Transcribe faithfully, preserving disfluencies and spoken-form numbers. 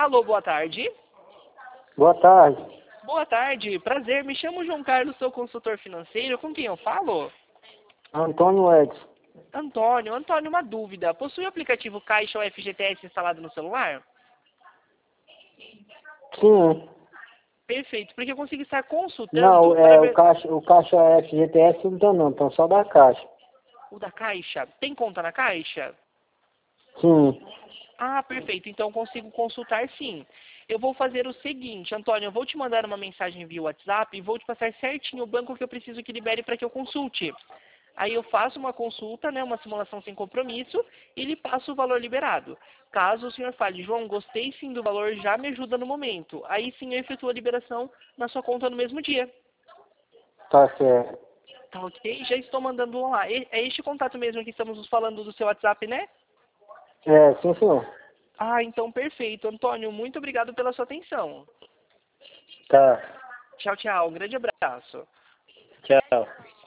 Alô, boa tarde. Boa tarde. Boa tarde, prazer. Me chamo João Carlos, sou consultor financeiro. Com quem eu falo? Antônio Edson. Antônio. Antônio, uma dúvida. Possui o aplicativo Caixa ou F G T S instalado no celular? Sim. Perfeito, porque eu consigo estar consultando... Não, para é, ver... o Caixa, o Caixa F G T S não estão não, estão só da Caixa. O da Caixa? Tem conta na Caixa? Sim. Ah, perfeito. Então consigo consultar sim. Eu vou fazer o seguinte, Antônio, eu vou te mandar uma mensagem via WhatsApp e vou te passar certinho o banco que eu preciso que libere para que eu consulte. Aí eu faço uma consulta, né, uma simulação sem compromisso e lhe passo o valor liberado. Caso o senhor fale, João, gostei sim do valor, já me ajuda no momento. Aí sim eu efetuo a liberação na sua conta no mesmo dia. Tá certo. Tá ok? Já estou mandando um lá. É este contato mesmo que estamos nos falando do seu WhatsApp, né? É, sim, senhor. Ah, então perfeito. Antônio, muito obrigado pela sua atenção. Tá. Tchau, tchau. Um grande abraço. Tchau.